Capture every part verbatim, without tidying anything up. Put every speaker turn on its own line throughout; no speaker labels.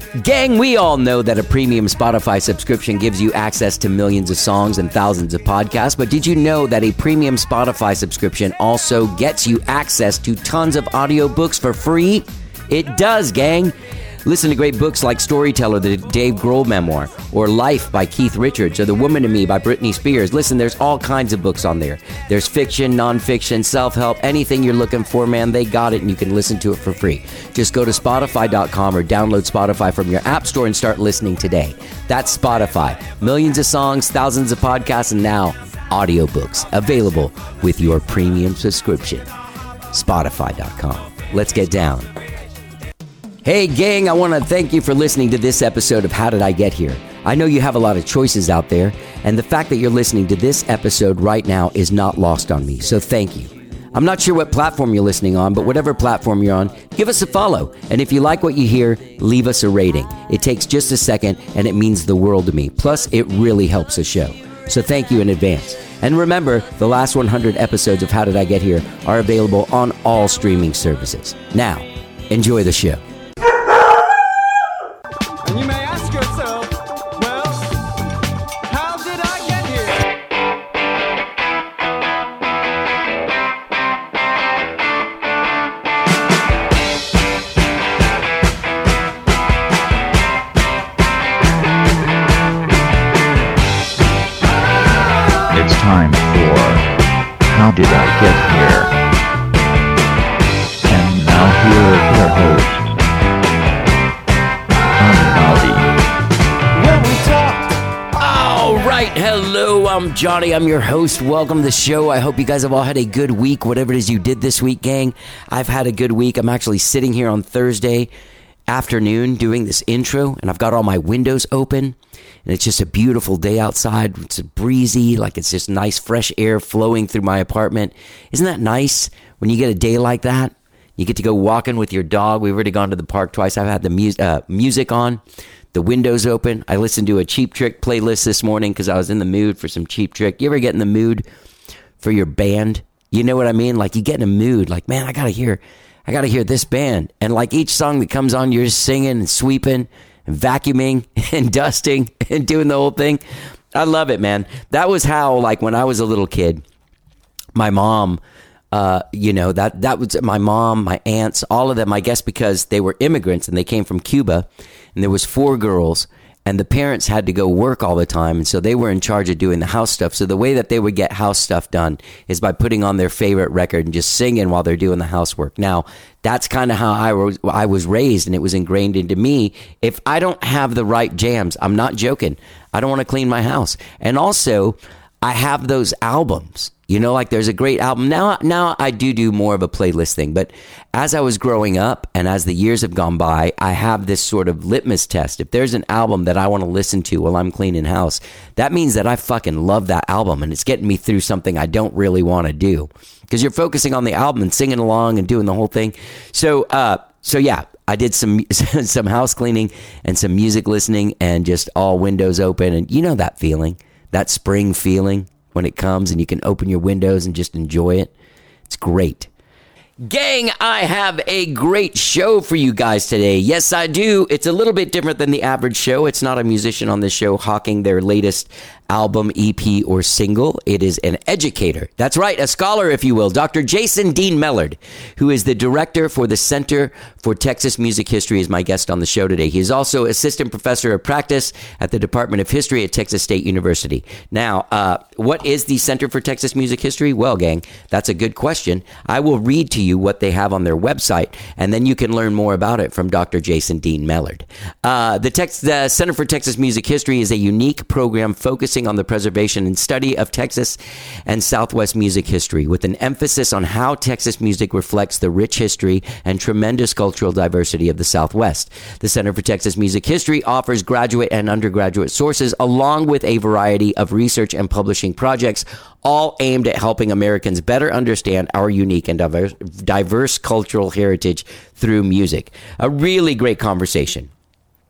Gang, we all know that a premium Spotify subscription gives you access to millions of songs and thousands of podcasts, but did you know that a premium Spotify subscription also gets you access to tons of audiobooks for free? It does, gang. Listen to great books like Storyteller, the Dave Grohl memoir, or Life by Keith Richards, or The Woman in Me by Britney Spears. Listen, there's all kinds of books on there. There's fiction, nonfiction, self-help, anything you're looking for, man, they got it, and you can listen to it for free. Just go to Spotify dot com or download Spotify from your app store and start listening today. That's Spotify. Millions of songs, thousands of podcasts, and now audiobooks available with your premium subscription. Spotify dot com. Let's get down. Hey gang, I want to thank you for listening to this episode of How Did I Get Here? I know you have a lot of choices out there, and the fact that you're listening to this episode right now is not lost on me, so thank you. I'm not sure what platform you're listening on, but whatever platform you're on, give us a follow. And if you like what you hear, leave us a rating. It takes just a second, and it means the world to me. Plus, it really helps the show. So thank you in advance. And remember, the last one hundred episodes of How Did I Get Here are available on all streaming services. Now, enjoy the show.
And you may ask yourself, well, how did I get here?
It's time for How Did I Get Here? And now here is your host,
Hello, I'm Johnny. I'm your host. Welcome to the show. I hope you guys have all had a good week, whatever it is you did this week, gang. I've had a good week. I'm actually sitting here on Thursday afternoon doing this intro, and I've got all my windows open, and it's just a beautiful day outside. It's breezy, like it's just nice fresh air flowing through my apartment. Isn't that nice when you get a day like that? You get to go walking with your dog. We've already gone to the park twice. I've had the mu- uh, music on. The windows open. I listened to a Cheap Trick playlist this morning because I was in the mood for some Cheap Trick. You ever get in the mood for your band? You know what I mean? Like you get in a mood, like, man, I gotta hear, I gotta hear this band. And like each song that comes on, you're just singing and sweeping and vacuuming and dusting and doing the whole thing. I love it, man. That was how, like when I was a little kid, my mom, uh, you know, that, that was my mom, my aunts, all of them, I guess because they were immigrants and they came from Cuba. And there was four girls, and the parents had to go work all the time, and so they were in charge of doing the house stuff. So the way that they would get house stuff done is by putting on their favorite record and just singing while they're doing the housework. Now, that's kind of how I was, I was raised, and it was ingrained into me. If I don't have the right jams, I'm not joking, I don't want to clean my house. And also, I have those albums. You know, like there's a great album. Now, now I do do more of a playlist thing. But as I was growing up and as the years have gone by, I have this sort of litmus test. If there's an album that I want to listen to while I'm cleaning house, that means that I fucking love that album. And it's getting me through something I don't really want to do. Because you're focusing on the album and singing along and doing the whole thing. So, uh, so yeah, I did some some house cleaning and some music listening and just all windows open. And you know that feeling, that spring feeling. When it comes and you can open your windows and just enjoy it. It's great. Gang, I have a great show for you guys today. Yes, I do. It's a little bit different than the average show. It's not a musician on this show hawking their latest album, E P, or single. It is an educator. That's right, a scholar, if you will. Doctor Jason Dean Mellard, who is the director for the Center for Texas Music History, is my guest on the show today. He is also assistant professor of practice at the Department of History at Texas State University. Now, uh, what is the Center for Texas Music History? Well, gang, that's a good question. I will read to you what they have on their website, and then you can learn more about it from Doctor Jason Dean Mellard. Uh, the, Tex- the Center for Texas Music History is a unique program focusing on the preservation and study of Texas and Southwest music history, with an emphasis on how Texas music reflects the rich history and tremendous cultural diversity of the Southwest. The Center for Texas Music History offers graduate and undergraduate sources, along with a variety of research and publishing projects, all aimed at helping Americans better understand our unique and diverse, diverse cultural heritage through music. A really great conversation.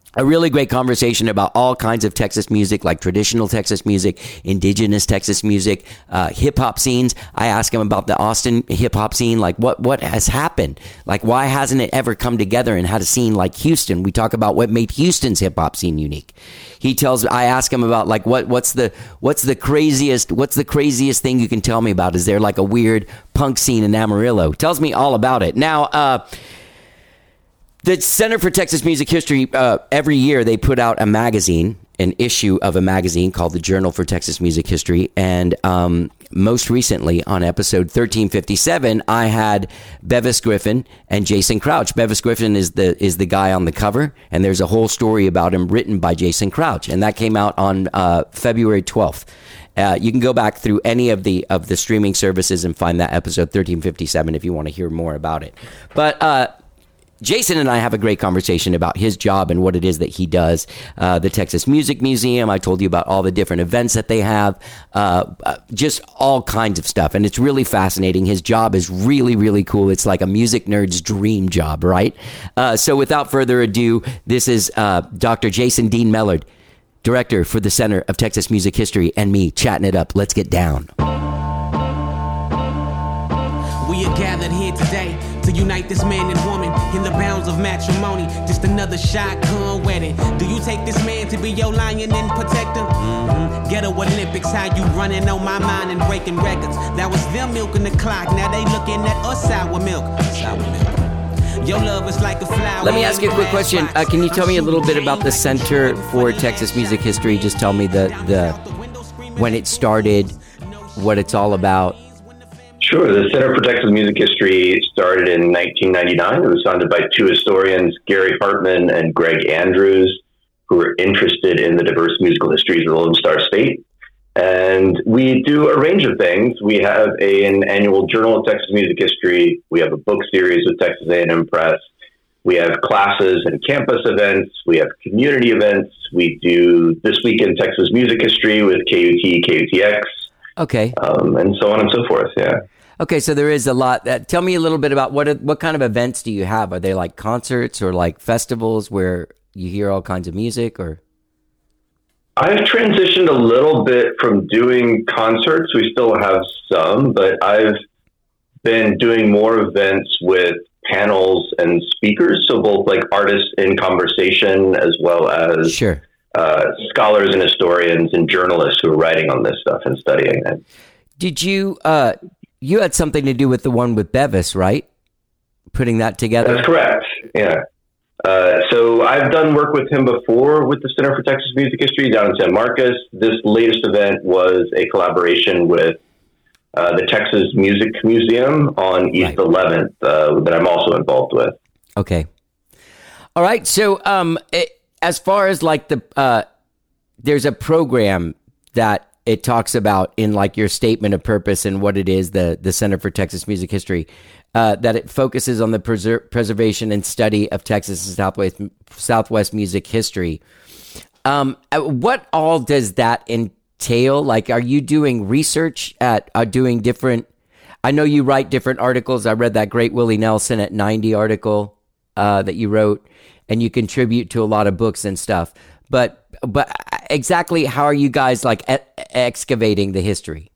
a really great conversation about all kinds of Texas music, like traditional Texas music, indigenous Texas music, uh, hip hop scenes. I asked him about the Austin hip hop scene, like what, what has happened? Like, why hasn't it ever come together and had a scene like Houston? We talk about what made Houston's hip hop scene unique. He tells, I ask him about like, what, what's the, what's the craziest, what's the craziest thing you can tell me about? Is there like a weird punk scene in Amarillo? Tells me all about it. Now, uh, the Center for Texas Music History, uh, every year they put out a magazine, an issue of a magazine called the Journal for Texas Music History. And um, most recently on episode thirteen fifty-seven, I had Bevis Griffin and Jason Crouch. Bevis Griffin is the is the guy on the cover, and there's a whole story about him written by Jason Crouch. And that came out on uh, February twelfth. Uh, you can go back through any of the of the streaming services and find that episode thirteen fifty-seven if you want to hear more about it. But uh Jason and I have a great conversation about his job and what it is that he does. Uh, the Texas Music Museum, I told you about all the different events that they have, uh, uh, just all kinds of stuff. And it's really fascinating. His job is really, really cool. It's like a music nerd's dream job, right? Uh, so without further ado, this is uh, Doctor Jason Dean Mellard, Director for the Center of Texas Music History, and me chatting it up. Let's get down.
We are gathered here today to unite this man and woman in the bounds of matrimony. Just another shotgun wedding. Do you take this man to be your lion and protector? Mm-hmm. Ghetto Olympics, how you running on my mind and breaking records. That was them milking the clock. Now they looking at us sour milk. Sour milk. Your love is like a flower.
Let me ask you a quick question. Uh, can you tell me a little bit about the Center for Texas Music History? Just tell me the the when it started, what it's all about.
Sure. The Center for Texas Music History started in nineteen ninety-nine. It was founded by two historians, Gary Hartman and Greg Andrews, who were interested in the diverse musical histories of the Lone Star State. And we do a range of things. We have a, an annual Journal of Texas Music History. We have a book series with Texas A and M Press. We have classes and campus events. We have community events. We do This Week in Texas Music History with K U T, K U T X.
Okay.
Um, and so on and so forth, yeah.
Okay, so there is a lot. Uh, tell me a little bit about what what kind of events do you have? Are they like concerts or like festivals where you hear all kinds of music? Or
I've transitioned a little bit from doing concerts. We still have some, but I've been doing more events with panels and speakers, so both like artists in conversation as well as
sure.
uh, scholars and historians and journalists who are writing on this stuff and studying it.
Did you... Uh, You had something to do with the one with Bevis, right? Putting that together?
That's correct, yeah. Uh, so I've done work with him before with the Center for Texas Music History down in San Marcos. This latest event was a collaboration with uh, the Texas Music Museum on East right. eleventh uh, that I'm also involved with.
Okay. All right, so um, it, as far as like the, uh, there's a program that it talks about in like your statement of purpose and what it is, the, the Center for Texas Music History, uh, that it focuses on the preser- preservation and study of Texas and Southwest, Southwest music history. Um, what all does that entail? Like, are you doing research at, uh, doing different, I know you write different articles. I read that great Willie Nelson at ninety article uh, that you wrote, and you contribute to a lot of books and stuff. But but exactly how are you guys like e- excavating the history?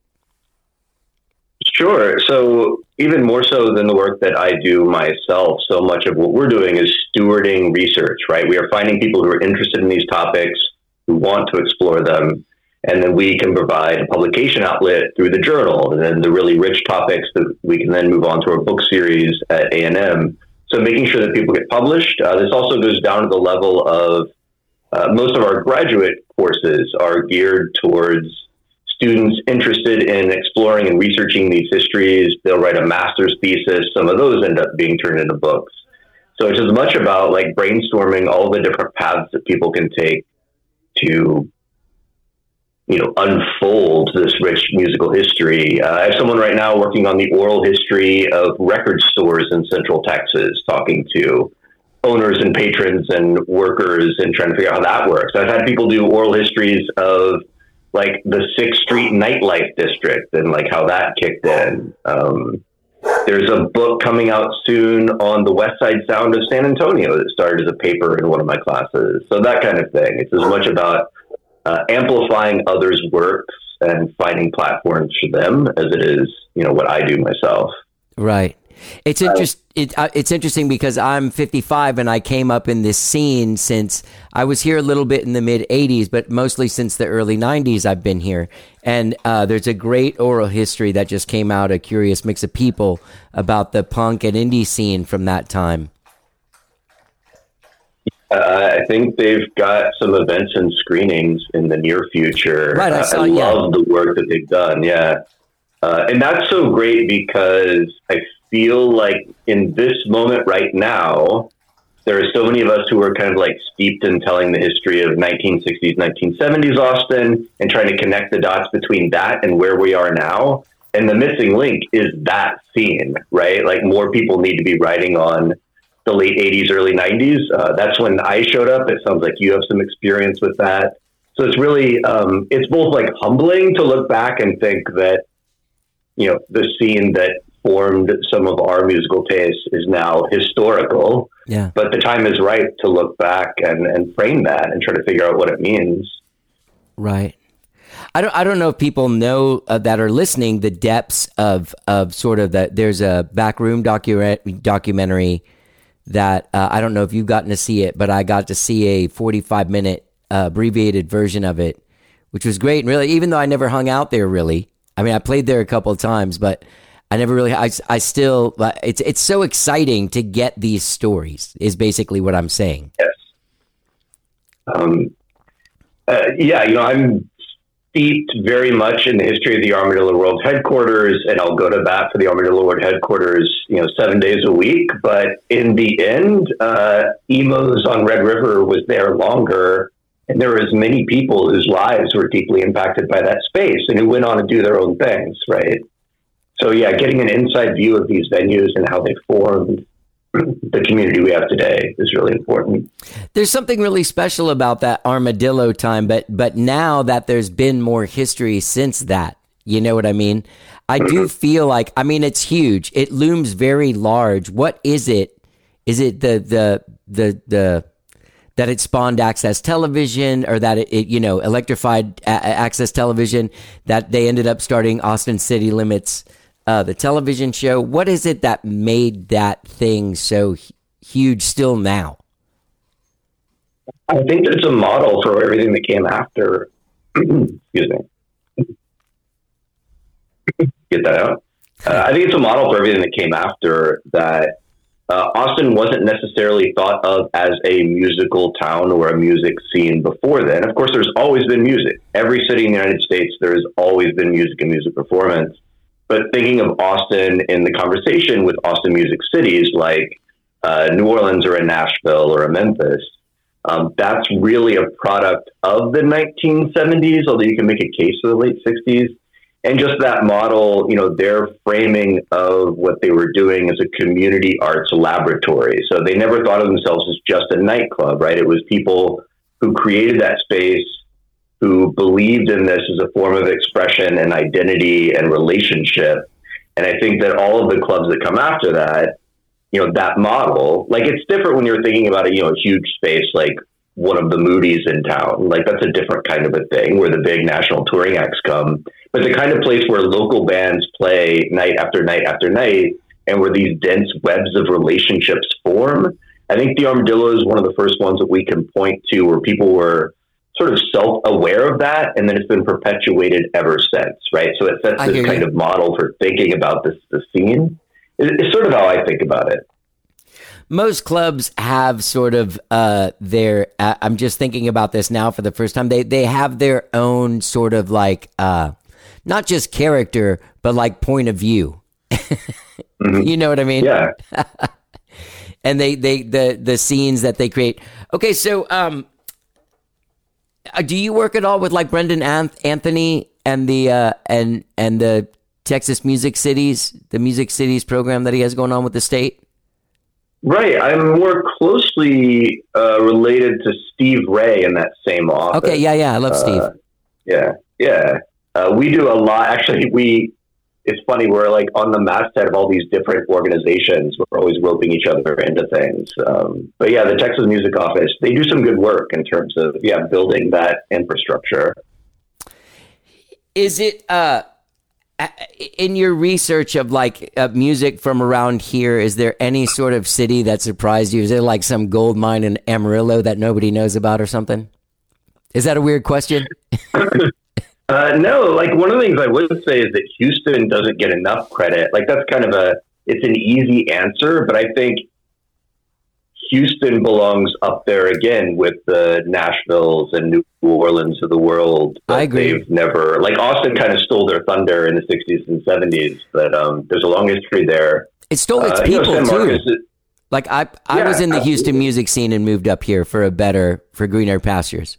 Sure. So even more so than the work that I do myself, so much of what we're doing is stewarding research, right? We are finding people who are interested in these topics, who want to explore them, and then we can provide a publication outlet through the journal, and then the really rich topics that we can then move on to our book series at A and M. So making sure that people get published. Uh, this also goes down to the level of Uh, most of our graduate courses are geared towards students interested in exploring and researching these histories. They'll write a master's thesis. Some of those end up being turned into books. So it's as much about like brainstorming all the different paths that people can take to, you know, unfold this rich musical history. Uh, I have someone right now working on the oral history of record stores in Central Texas, talking to owners and patrons and workers and trying to figure out how that works. I've had people do oral histories of like the Sixth Street nightlife district and like how that kicked in. Um, There's a book coming out soon on the West Side Sound of San Antonio that started as a paper in one of my classes. So that kind of thing. It's as much about uh, amplifying others' works and finding platforms for them as it is, you know, what I do myself.
Right. It's interest. It, uh, it's interesting because I'm fifty-five and I came up in this scene since I was here a little bit in the mid eighties, but mostly since the early nineties I've been here. And uh, there's a great oral history that just came out, A Curious Mix of People, about the punk and indie scene from that time.
Uh, I think they've got some events and screenings in the near future.
Right, I, saw,
uh, I
yeah.
love the work that they've done. Yeah. Uh, and that's so great because I feel like in this moment right now, there are so many of us who are kind of like steeped in telling the history of nineteen sixties, nineteen seventies Austin and trying to connect the dots between that and where we are now. And the missing link is that scene, right? Like more people need to be writing on the late eighties, early nineties. Uh, that's when I showed up. It sounds like you have some experience with that. So it's really, um, it's both like humbling to look back and think that, you know, the scene that formed some of our musical tastes is now historical.
Yeah.
But the time is right to look back and, and frame that and try to figure out what it means.
Right. I don't. I don't know if people know uh, that are listening the depths of of sort of that. There's a backroom docu- documentary that uh, I don't know if you've gotten to see it, but I got to see a forty-five minute uh, abbreviated version of it, which was great. And really, even though I never hung out there, really, I mean, I played there a couple of times, but I never really. I, I still. It's it's so exciting to get these stories. Is basically what I'm saying.
Yes. Um. Uh, yeah. You know, I'm steeped very much in the history of the Armadillo World Headquarters, and I'll go to bat for the Armadillo World Headquarters, you know, seven days a week. But in the end, uh, Emos on Red River was there longer, and there were as many people whose lives were deeply impacted by that space and who went on to do their own things, right? So, yeah, getting an inside view of these venues and how they formed the community we have today is really important.
There's something really special about that Armadillo time, but but now that there's been more history since that, you know what I mean? I do feel like, I mean, it's huge. It looms very large. What is it? Is it the the the the that it spawned access television, or that it, it you know electrified a- access television, that they ended up starting Austin City Limits, Uh, the television show? What is it that made that thing so h- huge still now?
I think it's a model for everything that came after. Excuse me. Get that out. Uh, I think it's a model for everything that came after that. Uh, Austin wasn't necessarily thought of as a musical town or a music scene before then. Of course, there's always been music. Every city in the United States, there's always been music and music performance. But thinking of Austin in the conversation with Austin music cities like uh, New Orleans or a Nashville or a Memphis, um, that's really a product of the nineteen seventies, although you can make a case for the late sixties. And just that model, you know, their framing of what they were doing as a community arts laboratory. So they never thought of themselves as just a nightclub, right? It was people who created that space, who believed in this as a form of expression and identity and relationship. And I think that all of the clubs that come after that, you know, that model, like it's different when you're thinking about a, you know, a huge space like one of the Moody's in town. Like that's a different kind of a thing where the big national touring acts come. But the kind of place where local bands play night after night after night and where these dense webs of relationships form, I think the Armadillo is one of the first ones that we can point to where people were sort of self-aware of that, and then it's been perpetuated ever since, right? So it sets
I
this kind
you.
of model for thinking about this the scene. It's sort of how I think about it.
Most clubs have sort of uh, their. Uh, I'm just thinking about this now for the first time. They they have their own sort of like uh, not just character, but like point of view. Mm-hmm. You know what I mean?
Yeah.
And they they the the scenes that they create. Okay, so. Um, Uh, do you work at all with like Brendan Anth- Anthony and the uh, and and the Texas Music Cities, the Music Cities program that he has going on with the state?
Right. I'm more closely uh, related to Steve Ray in that same office.
Okay. Yeah. Yeah. I love Steve.
Uh, yeah. Yeah. Uh, we do a lot. Actually, we it's funny. We're like on the masthead of all these different organizations. We're always roping each other into things. Um, but yeah, the Texas Music Office, they do some good work in terms of, yeah, building that infrastructure.
Is it, uh, in your research of like uh, music from around here, is there any sort of city that surprised you? Is there like some gold mine in Amarillo that nobody knows about or something? Is that a weird question?
uh, no, like one of the things I would say is that Houston doesn't get enough credit. Like that's kind of a, it's an easy answer, but I think Houston belongs up there again with the Nashvilles and New Orleans of the world.
I agree.
They've never, like Austin kind of stole their thunder in the sixties and seventies, but um, there's a long history there.
It stole its
uh,
people
you know,
too.
Marcos,
like I, I
yeah,
was in the
absolutely.
Houston music scene and moved up here for a better, for greener pastures.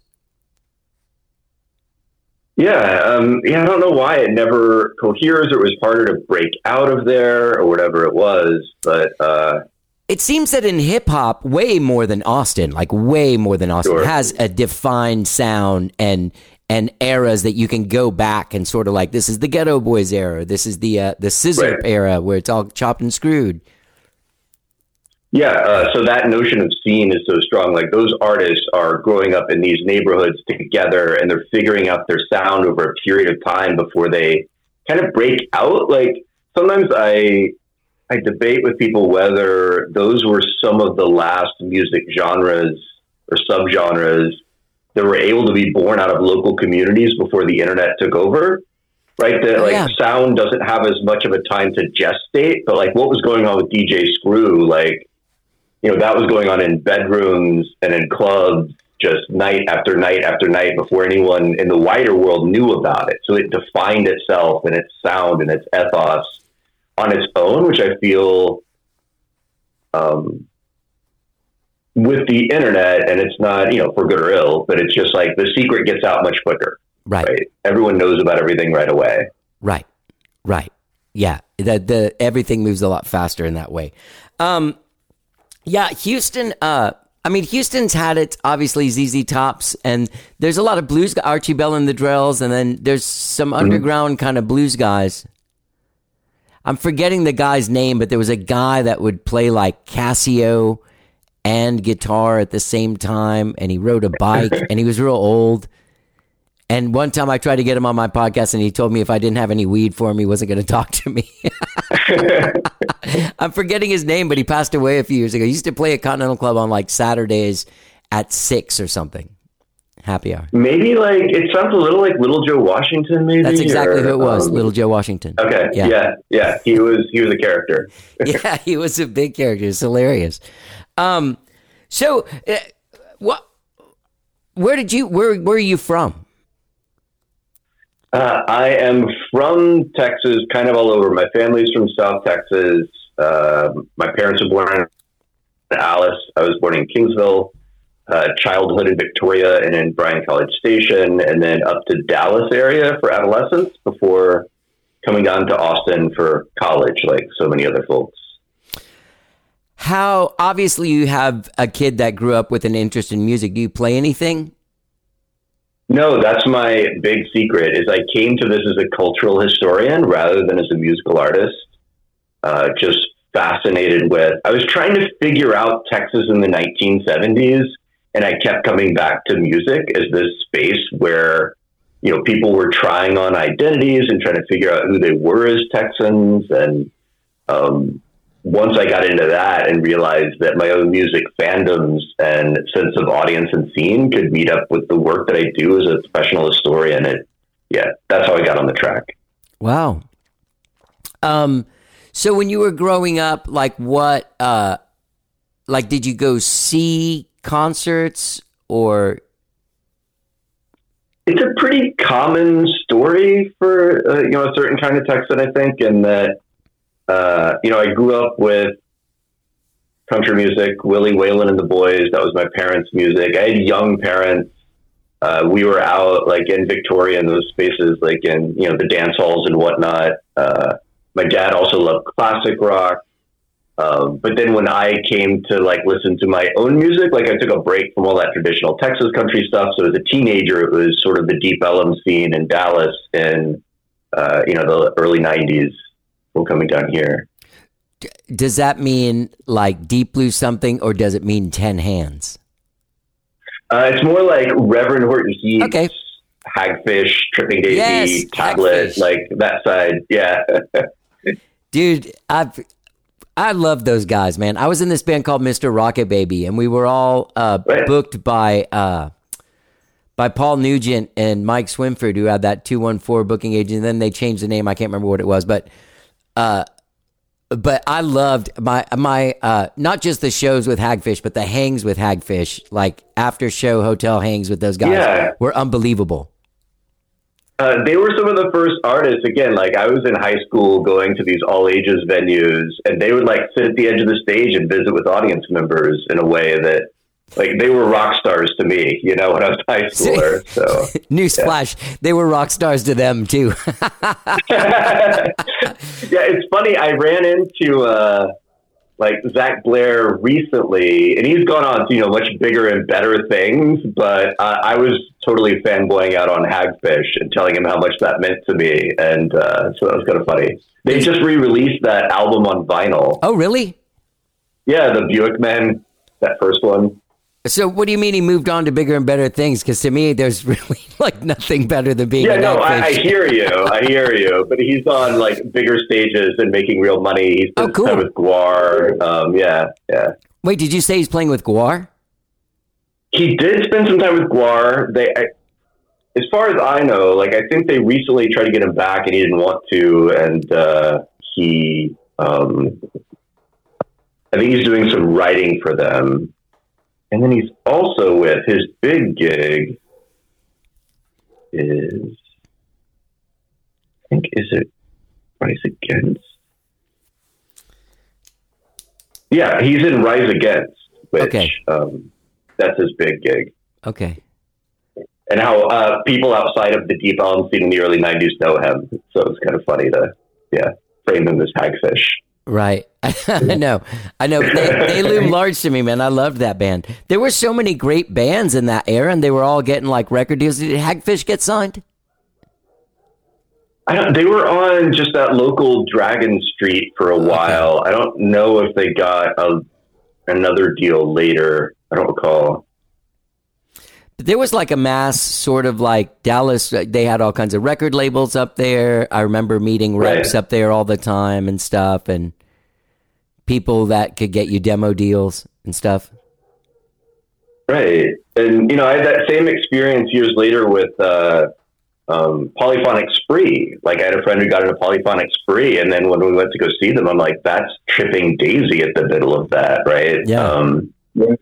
Yeah, um, yeah. I don't know why it never coheres, or it was harder to break out of there, or whatever it was. But uh,
it seems that in hip hop, way more than Austin, like way more than Austin,
Sure.
has a defined sound and and eras that you can go back and sort of like, this is the Ghetto Boys era, this is the uh, the Scissor
Right.
era where it's all chopped and screwed.
Yeah, uh, so that notion of scene is so strong. Like those artists are growing up in these neighborhoods together, and they're figuring out their sound over a period of time before they kind of break out. Like sometimes I I debate with people whether those were some of the last music genres or subgenres that were able to be born out of local communities before the internet took over. Right, that
Oh,
like
yeah.
sound doesn't have as much of a time to gestate, but like what was going on with D J Screw, like. You know, that was going on in bedrooms and in clubs just night after night after night before anyone in the wider world knew about it. So it defined itself and its sound and its ethos on its own, which I feel um, with the internet, and it's not, you know, for good or ill, but it's just like the secret gets out much quicker.
Right.
Right. Everyone knows about everything right away.
Right. Right. Yeah. The the everything moves a lot faster in that way. Um Yeah, Houston, uh, I mean, Houston's had it, obviously, Z Z Tops, and there's a lot of blues, Archie Bell and the Drells, and then there's some
Mm-hmm.
underground kind of blues guys. I'm forgetting the guy's name, but there was a guy that would play like Casio and guitar at the same time, and he rode a bike, and he was real old. And one time I tried to get him on my podcast, and he told me if I didn't have any weed for him, he wasn't going to talk to me. I'm forgetting his name, but he passed away a few years ago. He used to play at Continental Club on like Saturdays at six or something. Happy hour.
Maybe like, it sounds a little like Little Joe Washington, maybe.
That's exactly
or,
who it was,
um,
Little Joe Washington.
Okay.
Yeah.
Yeah. yeah. He was, he was a character.
Yeah, he was a big character. It's hilarious. Um, so, uh, what? Where did you? Where Where are you from?
Uh, I am from Texas, kind of all over. My family's from South Texas. Uh, my parents were born in Alice. I was born in Kingsville. Uh, childhood in Victoria and in Bryan College Station, and then up to Dallas area for adolescence before coming down to Austin for college, like so many other folks.
How, obviously, you have a kid that grew up with an interest in music. Do you play anything?
No, that's my big secret, is I came to this as a cultural historian rather than as a musical artist. Uh, just fascinated with, I was trying to figure out Texas in the nineteen seventies, and I kept coming back to music as this space where, you know, people were trying on identities and trying to figure out who they were as Texans. And um, once I got into that and realized that my own music fandoms and sense of audience and scene could meet up with the work that I do as a professional historian, it, yeah, that's how I got on the track.
Wow. Um, so when you were growing up, like what, uh, like, did you go see concerts or?
It's a pretty common story for, uh, you know, a certain kind of Texan, I think, in that, uh, you know, I grew up with country music, Willie Whalen and the Boys. That was my parents' music. I had young parents. Uh, we were out like in Victoria in those spaces, like in, you know, the dance halls and whatnot. Uh, my dad also loved classic rock. Um, but then when I came to like listen to my own music, like I took a break from all that traditional Texas country stuff. So as a teenager, it was sort of the Deep Ellum scene in Dallas and uh, you know, the early nineties people coming down here.
Does that mean like Deep Blue something, or does it mean Ten Hands?
Uh, it's more like Reverend Horton Heat,
Okay.
Hagfish, Tripping Daisy,
Yes,
Tablet,
Hagfish.
like that side. Yeah.
Dude, I've I love those guys, man. I was in this band called Mister Rocket Baby, and we were all uh,
Right.
booked by uh, by Paul Nugent and Mike Swinford, who had that two one four booking agent. And then they changed the name. I can't remember what it was, but uh, but I loved my my uh, not just the shows with Hagfish, but the hangs with Hagfish, like after show hotel hangs with those guys,
Yeah.
were unbelievable.
Uh, they were some of the first artists. Again, like I was in high school going to these all ages venues, and they would like sit at the edge of the stage and visit with audience members in a way that, like, they were rock stars to me. You know, when I was a high schooler. So
Newsflash, they were rock stars to them too.
yeah, it's funny. I ran into uh, like Zach Blair recently, and he's gone on to, you know, much bigger and better things. But uh, I was totally fanboying out on Hagfish and telling him how much that meant to me, and uh, so that was kind of funny. They just re-released that album on vinyl.
Oh, really?
Yeah, the Buick Men, that first one.
So what do you mean he moved on to bigger and better things? Because to me, there's really like nothing better than being
Yeah,
an
no, I, I
Hagfish.
hear you. I hear you. But he's on like bigger stages and making real money. He's
Oh,
spent
cool.
time with Guar. Um, yeah, yeah.
Wait, did you say he's playing with Guar?
He did spend some time with Guar. They, I, as far as I know, like I think they recently tried to get him back, and he didn't want to. And uh, he, um, I think he's doing some writing for them. And then he's also with his big gig is, I think, is it Rise Against? Yeah, he's in Rise Against, which
Okay.
um, that's his big gig.
Okay.
And how uh, people outside of the Deep Elm scene in the early nineties know him. So it's kind of funny to, yeah, frame him as Hagfish.
Right. I know. I know. But they, they loom large to me, man. I loved that band. There were so many great bands in that era, and they were all getting like record deals. Did Hagfish get signed?
I don't, they were on just that local Dragon Street for a while. I don't know if they got a, another deal later. I don't recall.
But there was like a mass sort of like Dallas. They had all kinds of record labels up there. I remember meeting reps
Right.
up there all the time and stuff, and people that could get you demo deals and stuff.
Right. And, you know, I had that same experience years later with uh, um, Polyphonic Spree. Like, I had a friend who got into Polyphonic Spree, and then when we went to go see them, I'm like, that's Tripping Daisy at the middle of that, right?
Yeah.
Um,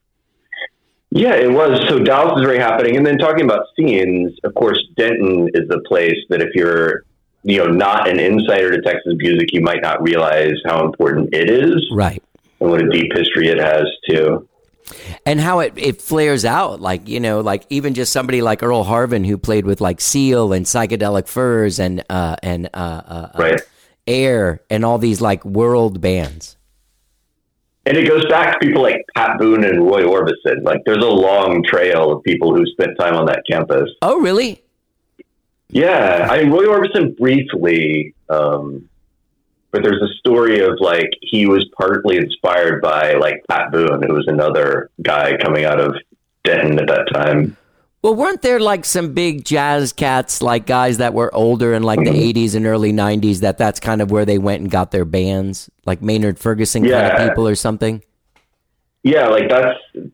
yeah, it was. So Dallas is very happening. And then talking about scenes, of course, Denton is the place that if you're, you know, not an insider to Texas music, you might not realize how important it is
Right.
and what a deep history it has, too.
And how it, it flares out, like, you know, like even just somebody like Earl Harvin, who played with like Seal and Psychedelic Furs and uh, and uh, uh,
Right.
Air and all these like world bands.
And it goes back to people like Pat Boone and Roy Orbison. Like, there's a long trail of people who spent time on that campus.
Oh, really?
Yeah, I mean, Roy Orbison briefly, um, but there's a story of like he was partly inspired by like Pat Boone, who was another guy coming out of Denton at that time.
Well, weren't there like some big jazz cats, like guys that were older in like
Mm-hmm.
the eighties and early nineties, that that's kind of where they went and got their bands, like Maynard Ferguson kind
Yeah.
of people or something?
Yeah, like that's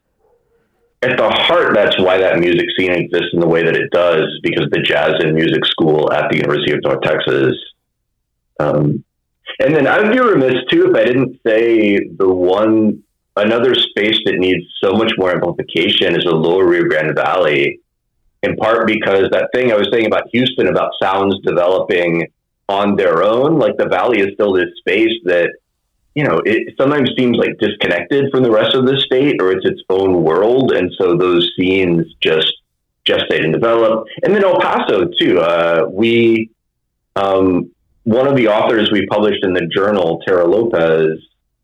at the heart. That's why that music scene exists in the way that it does, because the Jazz and Music School at the University of North Texas. Um, and then I'd be remiss too if I didn't say the one another space that needs so much more amplification is the Lower Rio Grande Valley. In part because that thing I was saying about Houston about sounds developing on their own, like the Valley is still this space that, you know, it sometimes seems like disconnected from the rest of the state, or it's its own world. And so those scenes just gestate and develop. And then El Paso too. Uh, we, um, one of the authors we published in the journal, Tara Lopez,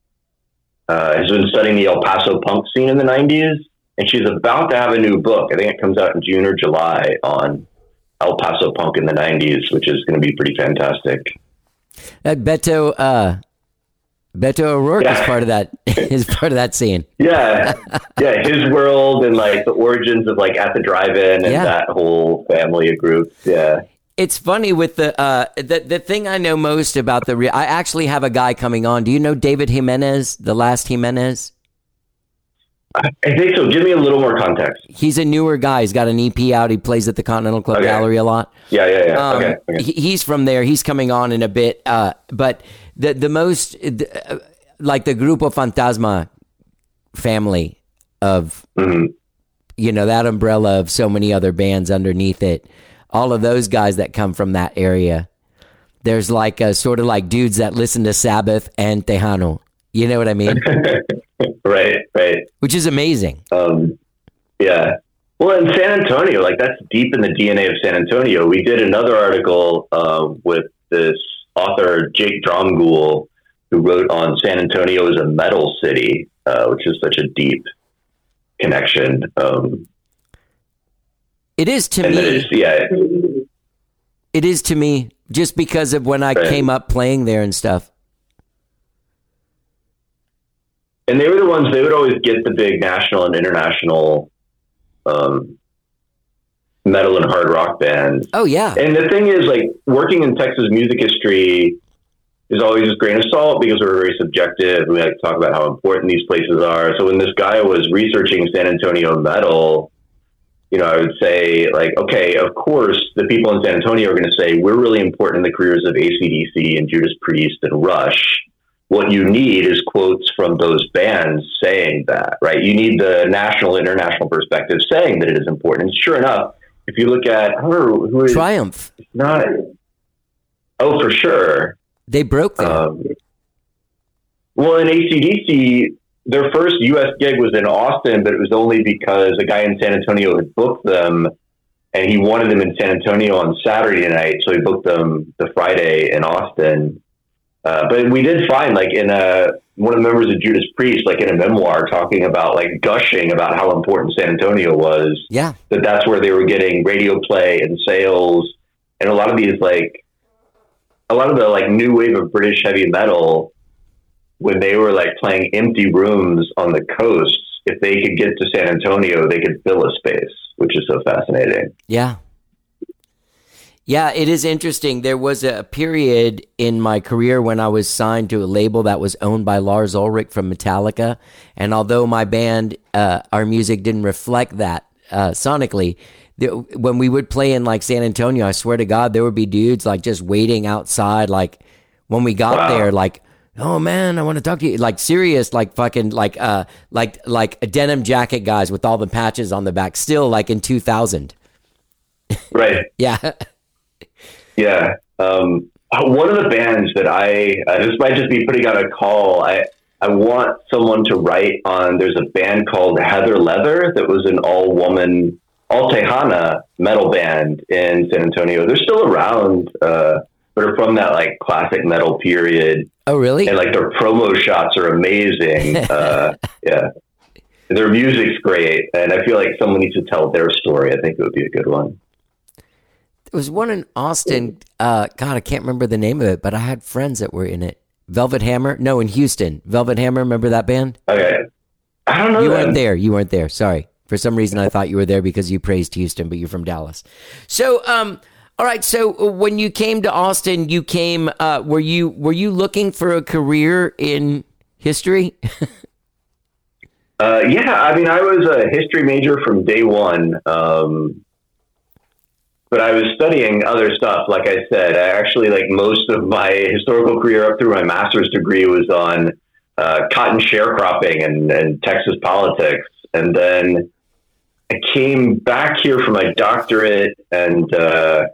uh, has been studying the El Paso punk scene in the nineties. And she's about to have a new book. I think it comes out in June or July on El Paso punk in the nineties, which is going to be pretty fantastic.
That Beto, uh, Beto O'Rourke
Yeah.
is part of that. Is part of that scene.
Yeah, yeah, his world and like the origins of like At the Drive-In and
Yeah.
that whole family of groups. Yeah.
It's funny with the uh, the the thing I know most about the. Re- I actually have a guy coming on. Do you know David Jimenez, the last Jimenez?
I think so. Give me a little more context.
He's a newer guy. He's got an E P out. He plays at the Continental Club
Okay.
Gallery a lot.
Yeah, yeah, yeah.
Um,
okay. okay.
he- he's from there. He's coming on in a bit. Uh, but the the most the, uh, like the Grupo Fantasma family of
hmm
you know that umbrella of so many other bands underneath it. All of those guys that come from that area. There's like a sort of like dudes that listen to Sabbath and Tejano. You know what I mean?
Right, right.
Which is amazing.
Um, yeah. Well, in San Antonio, like that's deep in the D N A of San Antonio. We did another article uh, with this author, Jake Dromgoole, who wrote on San Antonio as a metal city, uh, which is such a deep connection. Um,
It is to
and then
me.
it's, yeah,
It is to me just because of when I
Right.
came up playing there and stuff.
and they were the ones, they would always get the big national and international um, metal and hard rock bands.
Oh yeah.
And the thing is, like, working in Texas music history is always a grain of salt because we're very subjective. We like to talk about how important these places are. So when this guy was researching San Antonio metal, you know, I would say, like, okay, of course, the people in San Antonio are going to say, we're really important in the careers of A C D C and Judas Priest and Rush. What you need is quotes from those bands saying that, right? You need the national, international perspective saying that it is important. And sure enough, if you look at, I don't know who is
Triumph.
not, oh, for sure.
They broke there.
Um, well, in A C D C, their first U S gig was in Austin, but it was only because a guy in San Antonio had booked them, and he wanted them in San Antonio on Saturday night, so he booked them the Friday in Austin. Uh, but we did find, like, in a one of the members of Judas Priest, like in a memoir, talking about, like, gushing about how important San Antonio was.
Yeah.
That that's where they were getting radio play and sales, and a lot of these, like, a lot of the like new wave of British heavy metal, when they were like playing empty rooms on the coast, if they could get to San Antonio, they could fill a space, which is so fascinating.
Yeah. Yeah, it is interesting. There was a period in my career when I was signed to a label that was owned by Lars Ulrich from Metallica. And although my band, uh, our music didn't reflect that uh, sonically, the, when we would play in like San Antonio, I swear to God, there would be dudes like just waiting outside. Like when we got
Wow.
there, like, oh man, I want to talk to you. Like serious, like fucking, like, uh, like, like a denim jacket guys with all the patches on the back, still like in two thousand.
Right.
Yeah.
Yeah. Um, one of the bands that I, uh, this might just be putting out a call. I, I want someone to write on, there's a band called Heather Leather that was an all woman, all Tejana metal band in San Antonio. They're still around, uh, but are from that like classic metal period.
Oh, really?
And like their promo shots are amazing. uh, yeah. Their music's great. And I feel like someone needs to tell their story. I think it would be a good one.
There was one in Austin. Uh, God, I can't remember the name of it, but I had friends that were in it. Velvet Hammer? No, in Houston. Velvet Hammer, remember that band?
Okay. I don't know.
You
them.
weren't there. You weren't there. Sorry. For some reason, I thought you were there because you praised Houston, but you're from Dallas. So, um, all right. So, when you came to Austin, you came. Uh, were you were you looking for a career in history?
Uh, yeah, I mean, I was a history major from day one, um, but I was studying other stuff. Like I said, I actually, like most of my historical career up through my master's degree was on uh, cotton sharecropping and, and Texas politics. And then I came back here for my doctorate, and uh,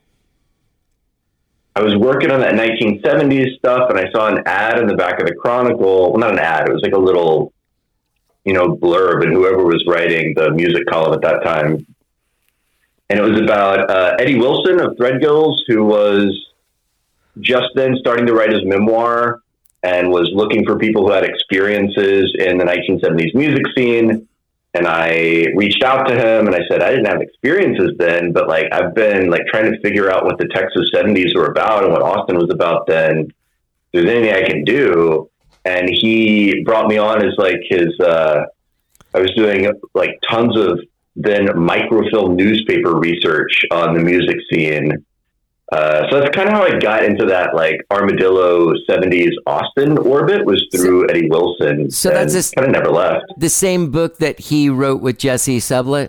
I was working on that nineteen seventies stuff, and I saw an ad in the back of the Chronicle. Well, not an ad. It was like a little, you know, blurb, and whoever was writing the music column at that time. And it was about uh, Eddie Wilson of Threadgills, who was just then starting to write his memoir and was looking for people who had experiences in the nineteen seventies music scene. and I reached out to him and I said, I didn't have experiences then, but like, I've been like trying to figure out what the Texas seventies were about and what Austin was about then. If there's anything I can do. And he brought me on as like his, uh, I was doing like tons of then microfilm newspaper research on the music scene. Uh, so that's kind of how I got into that like Armadillo seventies Austin orbit, was through so, Eddie Wilson.
So that's just
kind of never left.
The same book that he wrote with Jesse Sublett?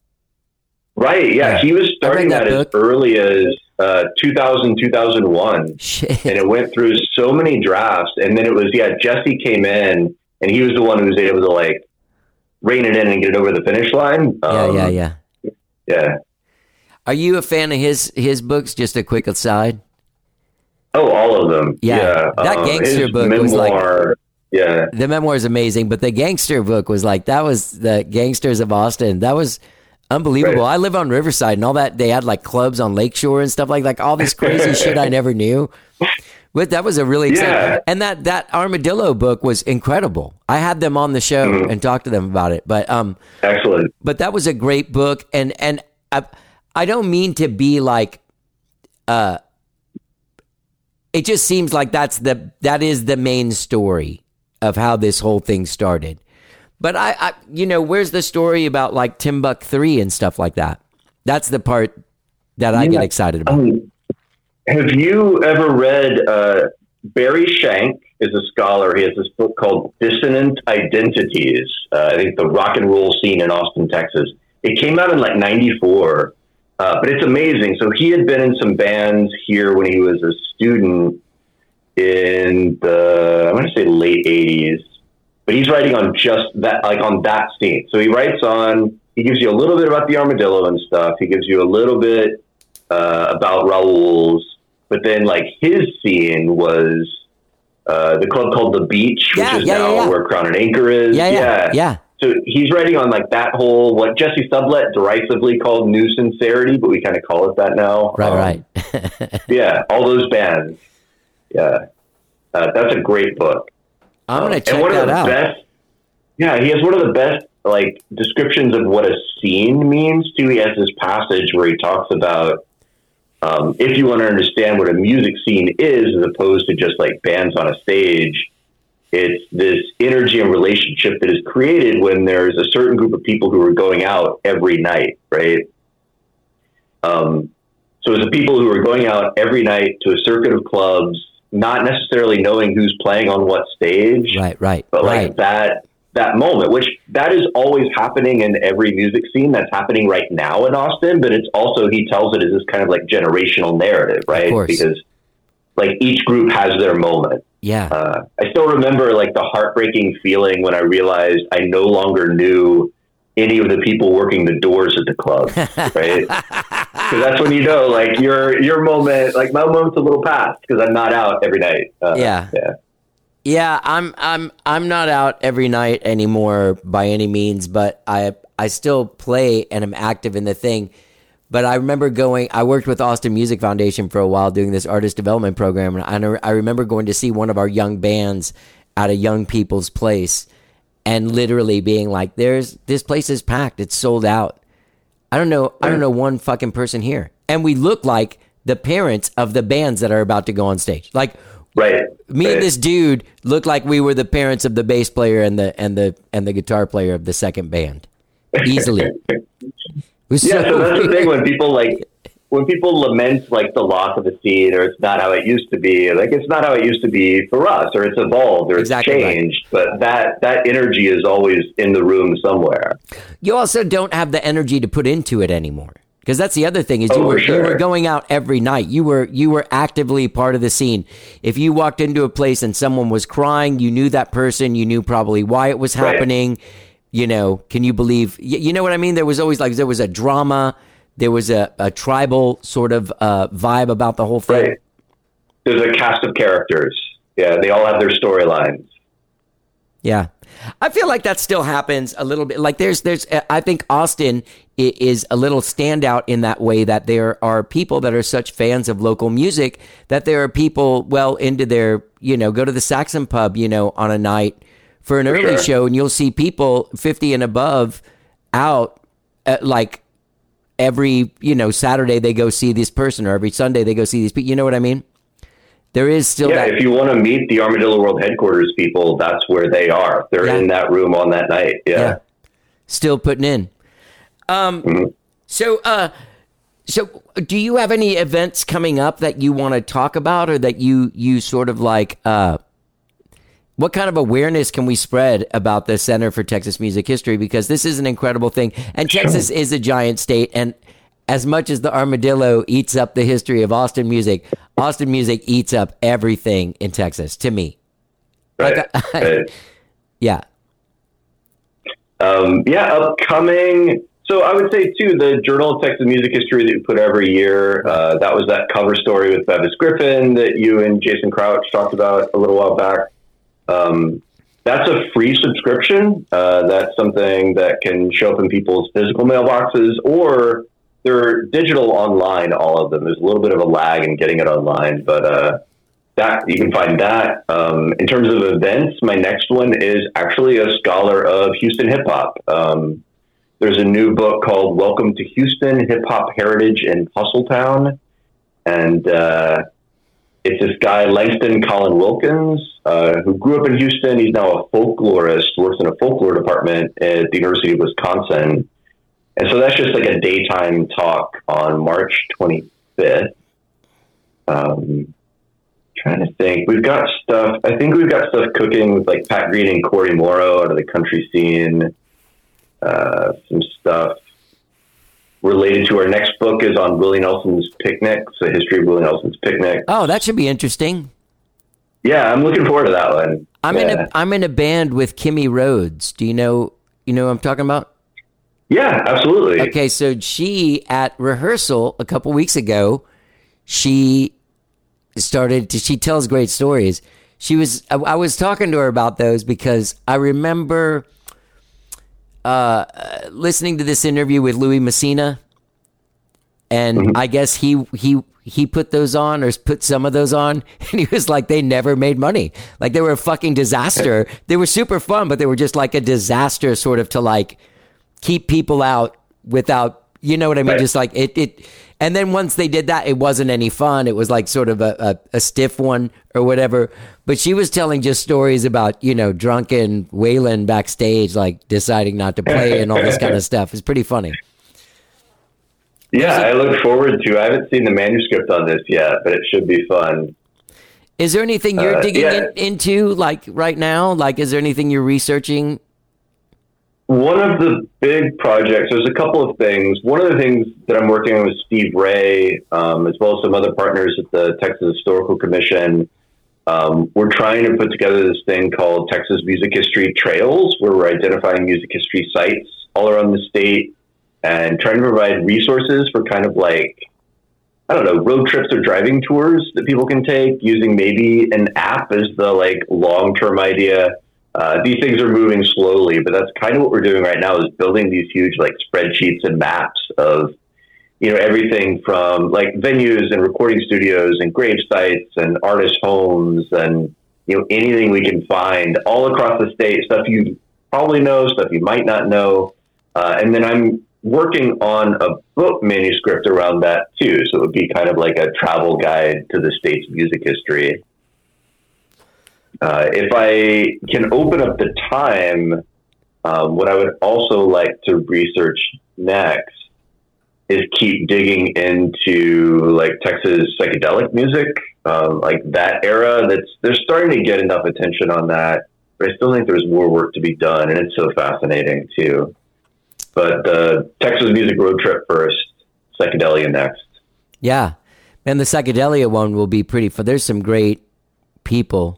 Right. Yeah. yeah. He was starting that, that as early as uh, two thousand, two thousand one.
Shit.
And it went through so many drafts. And then it was, yeah, Jesse came in and he was the one who was able to like rein it in and get it over the finish line.
Um, yeah, yeah, yeah.
Yeah.
Are you a fan of his his books? Just a quick aside.
Oh, all of them.
Yeah,
yeah.
that
um,
gangster book
memoir,
was like.
Yeah,
the memoir is amazing, but the gangster book was like that was the Gangsters of Austin. That was unbelievable. Right. I live on Riverside, and all that they had like clubs on Lakeshore and stuff like like all this crazy shit I never knew. But that was a really exciting, yeah. and that that Armadillo book was incredible. I had them on the show mm-hmm. and talked to them about it. But um,
excellent.
But that was a great book, and and I. I don't mean to be like, uh, it just seems like that's the, that is the main story of how this whole thing started. But I, I you know, where's the story about like Timbuk three and stuff like that? That's the part that I yeah. get excited about.
Um, have you ever read, uh, Barry Shank is a scholar. He has this book called Dissonant Identities. Uh, I think the rock and roll scene in Austin, Texas. It came out in like ninety-four. Uh, but it's amazing. So he had been in some bands here when he was a student in the, I'm going to say late eighties, but he's writing on just that, like on that scene. So he writes on, he gives you a little bit about the Armadillo and stuff. He gives you a little bit uh, about Raul's, but then like his scene was uh, the club called The Beach,
yeah,
which is
yeah,
now
yeah, yeah.
where Crown and Anchor is.
Yeah, yeah, yeah. yeah.
So he's writing on like that whole, what Jesse Sublett derisively called New Sincerity, but we kind of call it that now.
Right,
um,
right.
yeah, all those bands. Yeah. Uh, that's a great book.
I'm going to check
and one
that
of the
out.
Best, yeah, he has one of the best like descriptions of what a scene means too. He has this passage where he talks about um, if you want to understand what a music scene is, as opposed to just like bands on a stage, it's this energy and relationship that is created when there's a certain group of people who are going out every night, right? Um, so it's the people who are going out every night to a circuit of clubs, not necessarily knowing who's playing on what stage.
Right, right,
but like
right.
that that moment, which that is always happening in every music scene. That's happening right now in Austin, but it's also, he tells it as this kind of like generational narrative, right?
Of course.
Because like each group has their moment.
Yeah.
Uh, I still remember like the heartbreaking feeling when I realized I no longer knew any of the people working the doors at the club, right? Because that's when you know, like your your moment, like my moment's a little past because I'm not out every night. Uh,
yeah,
yeah,
yeah. I'm I'm I'm not out every night anymore by any means, but I I still play and am active in the thing. But I remember going, I worked with Austin Music Foundation for a while doing this artist development program. And I, I remember going to see one of our young bands at a young people's place and literally being like, there's, this place is packed. It's sold out. I don't know. I don't know one fucking person here. And we look like the parents of the bands that are about to go on stage. Like
right.
me
right.
and this dude looked like we were the parents of the bass player and the, and the, and the guitar player of the second band. Easily.
Yeah,
so,
so that's the thing when people like when people lament like the loss of a scene or it's not how it used to be, like it's not how it used to be for us, or it's evolved or it's
exactly
changed.
Right.
But that that energy is always in the room somewhere.
You also don't have the energy to put into it anymore. Because that's the other thing is you
oh,
were
sure.
you were going out every night. You were you were actively part of the scene. If you walked into a place and someone was crying, you knew that person. You knew probably why it was happening. Right. You know, can you believe? You, you know what I mean? There was always like there was a drama. There was a, a tribal sort of uh, vibe about the whole thing.
Right. There's a cast of characters. Yeah, they all have their storylines.
Yeah. I feel like that still happens a little bit. Like there's, there's, I think Austin is a little standout in that way that there are people that are such fans of local music that there are people well into their, you know, go to the Saxon pub, you know, on a night for an
For
early
sure.
show, and you'll see people fifty and above out at like every, you know, Saturday they go see this person, or every Sunday they go see these people. You know what I mean? There is still
Yeah,
that.
if you want to meet the Armadillo World headquarters people, that's where they are. They're
Yeah.
in that room on that night. Yeah.
Yeah. Still putting in. Um,
Mm-hmm.
So, uh, so do you have any events coming up that you want to talk about, or that you, you sort of like, uh, what kind of awareness can we spread about the Center for Texas Music History? Because this is an incredible thing. And Texas is a giant state. And as much as the armadillo eats up the history of Austin music, Austin music eats up everything in Texas, to me.
Right.
Like, I-
right.
Yeah.
Um, yeah, upcoming. So I would say, too, the Journal of Texas Music History that we put every year, uh, that was that cover story with Bevis Griffin that you and Jason Crouch talked about a little while back. Um, that's a free subscription. Uh, that's something that can show up in people's physical mailboxes, or they're digital online, all of them. There's a little bit of a lag in getting it online, but uh, that you can find that. Um, in terms of events, my next one is actually a scholar of Houston hip hop. Um, there's a new book called Welcome to Houston, Hip Hop Heritage in Hustletown. And uh, it's this guy, Langston Colin Wilkins, uh, who grew up in Houston. He's now a folklorist, works in a folklore department at the University of Wisconsin. And so that's just like a daytime talk on March twenty-fifth. Um, trying to think. We've got stuff. I think we've got stuff cooking with like Pat Green and Corey Morrow out of the country scene. Uh, some stuff related to our next book is on Willie Nelson's Picnic. So history of Willie Nelson's Picnic.
Oh, that should be interesting.
Yeah, I'm looking forward to that one.
I'm
yeah.
in a I'm in a band with Kimmy Rhodes. Do you know you know what I'm talking about?
Yeah, absolutely.
Okay, so she at rehearsal a couple weeks ago, she started to, she tells great stories. She was I, I was talking to her about those because I remember uh, listening to this interview with Louis Messina, and
Mm-hmm.
I guess he he he put those on, or put some of those on, and he was like, they never made money. Like, they were a fucking disaster. They were super fun, but they were just like a disaster, sort of, to like keep people out without, you know what I mean?
Right.
Just like it, it. And then once they did that, it wasn't any fun. It was like sort of a, a, a stiff one or whatever. But she was telling just stories about, you know, drunken Waylon backstage, like deciding not to play and all this kind of stuff. It's pretty funny.
Yeah, I look forward to. I haven't seen the manuscript on this yet, but it should be fun.
Is there anything you're
Uh,
digging
yeah.
in, into, like right now? Like, is there anything you're researching?
One of the big projects, there's a couple of things. One of the things that I'm working on with Steve Ray, um, as well as some other partners at the Texas Historical Commission, um, we're trying to put together this thing called Texas Music History Trails, where we're identifying music history sites all around the state and trying to provide resources for kind of like, I don't know, road trips or driving tours that people can take, using maybe an app as the like long-term idea. Uh, these things are moving slowly, but that's kind of what we're doing right now, is building these huge like spreadsheets and maps of, you know, everything from like venues and recording studios and grave sites and artist homes and, you know, anything we can find all across the state, stuff you probably know, stuff you might not know. Uh, and then I'm working on a book manuscript around that too. So it would be kind of like a travel guide to the state's music history. Uh, if I can open up the time, um, what I would also like to research next is keep digging into like Texas psychedelic music, um, like that era. That's they're starting to get enough attention on that, but I still think there's more work to be done, and it's so fascinating too. But the Texas music road trip first, psychedelia next.
Yeah. And the psychedelia one will be pretty fun. There's some great people.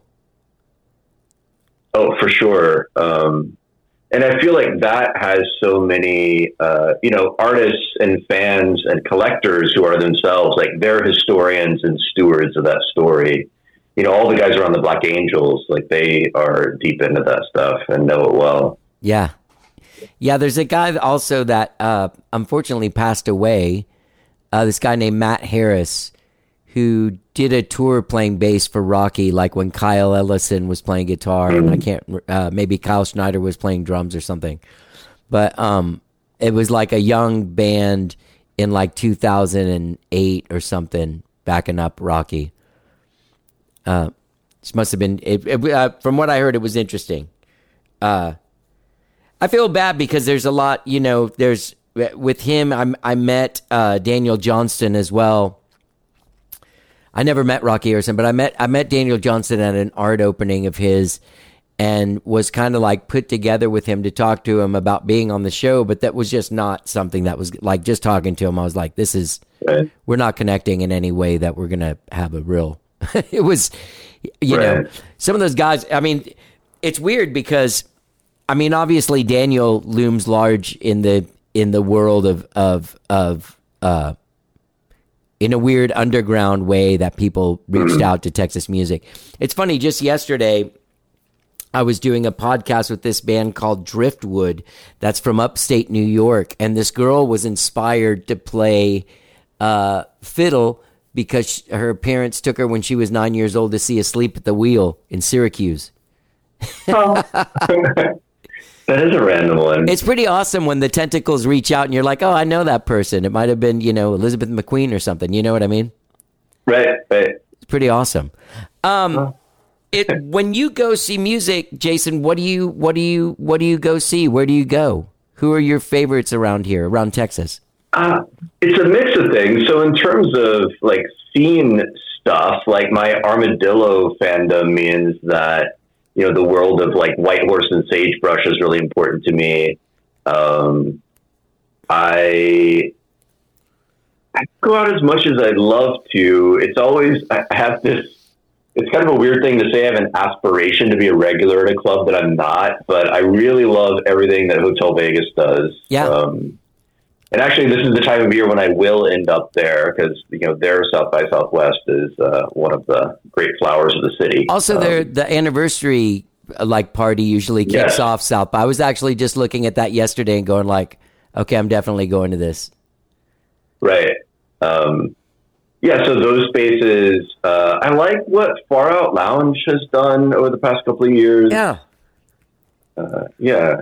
Oh, for sure. Um, and I feel like that has so many, uh, you know, artists and fans and collectors who are themselves, like they're historians and stewards of that story. You know, all the guys around the Black Angels, like they are deep into that stuff and know it well.
Yeah. Yeah, there's a guy also that uh, unfortunately passed away, uh, this guy named Matt Harris, who did a tour playing bass for Rocky, like when Kyle Ellison was playing guitar, and I can't, uh, maybe Kyle Schneider was playing drums or something. But um, it was like a young band in like two thousand eight or something, backing up Rocky. Uh, this must have been, it, it, uh, from what I heard, it was interesting. Uh, I feel bad because there's a lot, you know, there's, with him, I, I met uh, Daniel Johnston as well. I never met Rocky Harrison, but I met I met Daniel Johnston at an art opening of his, and was kind of like put together with him to talk to him about being on the show. But that was just not something that was like, just talking to him, I was like, this is, right. We're not connecting in any way that we're gonna have a real. It was, you right. know, some of those guys. I mean, it's weird because, I mean, obviously Daniel looms large in the in the world of of of. Uh, in a weird underground way that people reached out to Texas music. It's funny, just yesterday, I was doing a podcast with this band called Driftwood that's from upstate New York, and this girl was inspired to play uh, fiddle because her parents took her when she was nine years old to see Asleep at the Wheel in Syracuse.
Oh. That is a random one.
It's pretty awesome when the tentacles reach out and you're like, oh, I know that person. It might have been, you know, Elizabeth McQueen or something. You know what I mean?
Right, right.
It's pretty awesome. Um, oh. it when you go see music, Jason, what do you what do you what do you go see? Where do you go? Who are your favorites around here, around Texas?
Uh, it's a mix of things. So in terms of like scene stuff, like my Armadillo fandom means that, you know, the world of like White Horse and Sagebrush is really important to me. Um, I, I go out as much as I'd love to. It's always, I have this, it's kind of a weird thing to say. I have an aspiration to be a regular at a club that I'm not, but I really love everything that Hotel Vegas does.
Yeah.
Um, and actually, this is the time of year when I will end up there because, you know, their South by Southwest is uh, one of the great flowers of the city.
Also,
um,
their the anniversary like party usually kicks
yes.
off South by. I was actually just looking at that yesterday and going like, okay, I'm definitely going to this.
Right. Um, yeah, so those spaces, uh, I like what Far Out Lounge has done over the past couple of years.
Yeah.
Uh, yeah.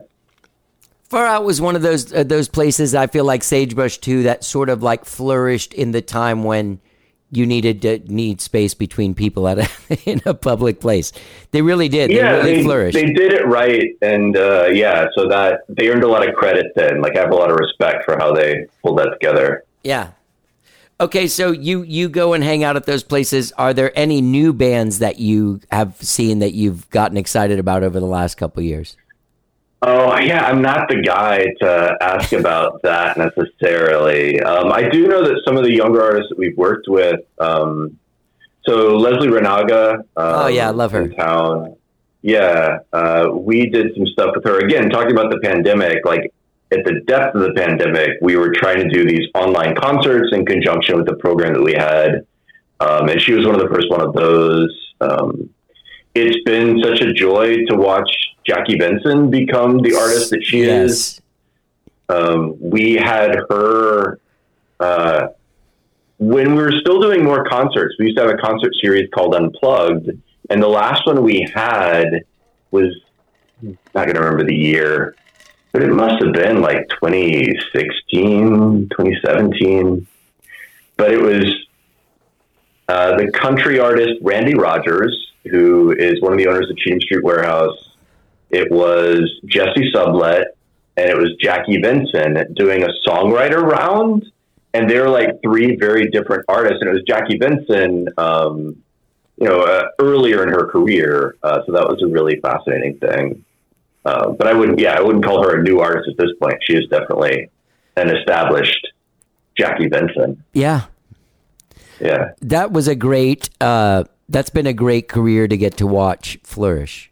Far Out was one of those uh, those places, I feel like Sagebrush too, that sort of like flourished in the time when you needed to need space between people at a, in a public place. They really did.
Yeah,
they really
they,
flourished.
They did it right. And uh, yeah, so that they earned a lot of credit then. Like I have a lot of respect for how they pulled that together.
Yeah. Okay, so you, you go and hang out at those places. Are there any new bands that you have seen that you've gotten excited about over the last couple of years?
Oh, yeah, I'm not the guy to ask about that necessarily. Um, I do know that some of the younger artists that we've worked with, um, so Leslie Renaga. Um,
oh, yeah, I love her.
In town. Yeah, uh, we did some stuff with her. Again, talking about the pandemic, like at the depth of the pandemic, we were trying to do these online concerts in conjunction with the program that we had. Um, and she was one of the first one of those. Um, it's been such a joy to watch Jackie Benson become the artist that she
yes.
is. Um, we had her, uh, when we were still doing more concerts, we used to have a concert series called Unplugged. And the last one we had was, I'm not going to remember the year, but it must have been like twenty sixteen, twenty seventeen. But it was uh, the country artist Randy Rogers, who is one of the owners of Cheatham Street Warehouse. It was Jesse Sublett, and it was Jackie Benson doing a songwriter round. And they were like three very different artists. And it was Jackie Benson, um, you know, uh, earlier in her career. Uh, so that was a really fascinating thing. Uh, but I wouldn't, yeah, I wouldn't call her a new artist at this point. She is definitely an established Jackie Benson.
Yeah.
Yeah.
That was a great, uh, that's been a great career to get to watch flourish.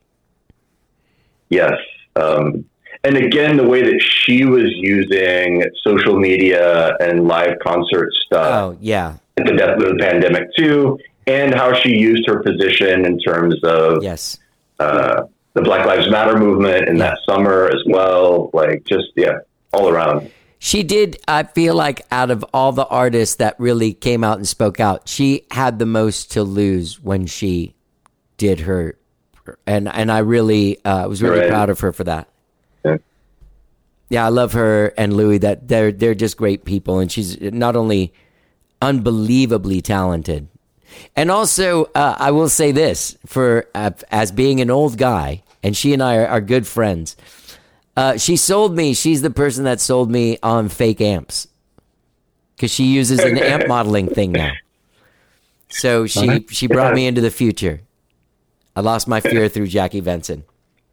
Yes. Um, and again, the way that she was using social media and live concert stuff.
Oh, yeah.
At the depth of the pandemic too, and how she used her position in terms of
yes,
uh, the Black Lives Matter movement in
yeah.
that summer as well. Like just, yeah, all around.
She did, I feel like, out of all the artists that really came out and spoke out, she had the most to lose when she did her. And and I really uh, was really
Right.
proud of her for that.
Yeah.
Yeah, I love her and Louis. That they're they're just great people, and she's not only unbelievably talented, and also uh, I will say this for uh, as being an old guy, and she and I are, are good friends. Uh, she sold me. She's the person that sold me on fake amps because she uses an amp modeling thing now. So she she brought me into the future. I lost my fear through Jackie Venson.